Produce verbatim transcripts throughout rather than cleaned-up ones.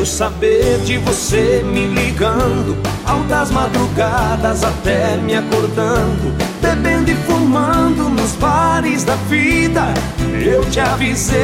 quero saber de você me ligando, altas madrugadas até me acordando, bebendo e fumando nos bares da vida. Eu te avisei,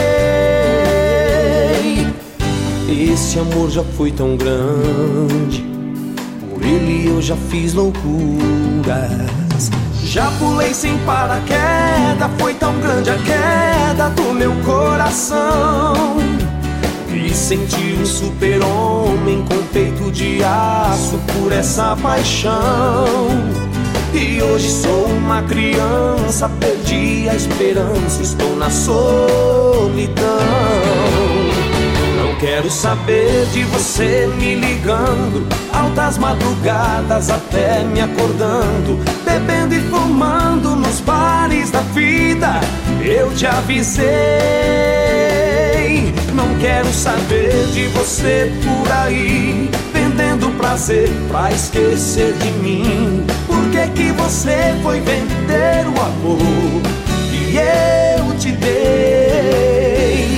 esse amor já foi tão grande, por ele eu já fiz loucuras. Já pulei sem paraquedas, foi tão grande a queda do meu coração. Me senti um super-homem com peito de aço por essa paixão. E hoje sou uma criança, perdi a esperança, estou na solidão. Não quero saber de você me ligando, altas madrugadas até me acordando, bebendo e fumando nos bares da vida. Eu te avisei, não quero saber de você por aí, vendendo prazer pra esquecer de mim. Por que que você foi vender o amor que eu te dei?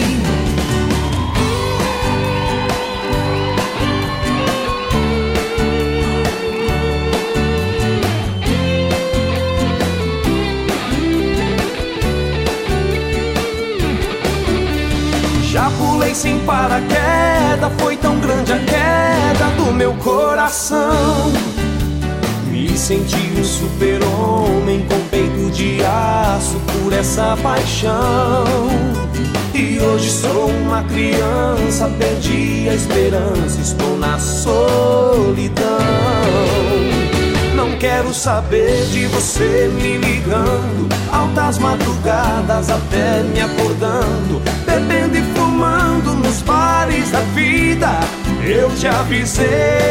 Já pulei sem paraquedas, foi tão grande a queda do meu coração. Me senti um super-homem com peito de aço por essa paixão. E hoje sou uma criança, perdi a esperança, estou na solidão. Não quero saber de você me ligando, altas madrugadas até me acordando, bebendo e fumando nos bares da vida. Eu te avisei,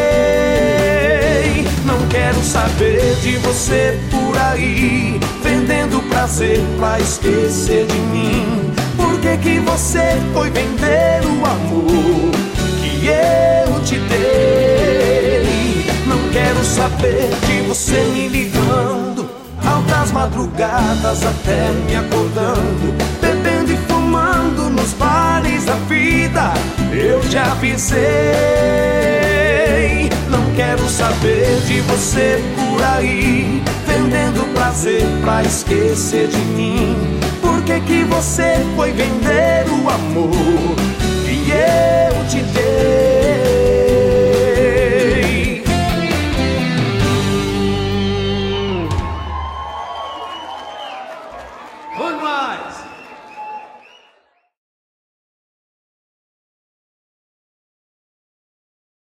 não quero saber de você por aí, vendendo prazer pra esquecer de mim. Por que que você foi vender o amor que eu te dei? Não quero saber de você me ligando, altas madrugadas até me acordando, bebendo e fumando nos bares da vida. Eu te avisei, não quero saber de você por aí, vendendo prazer pra esquecer de mim. Por que que você foi vender o amor que eu te dei?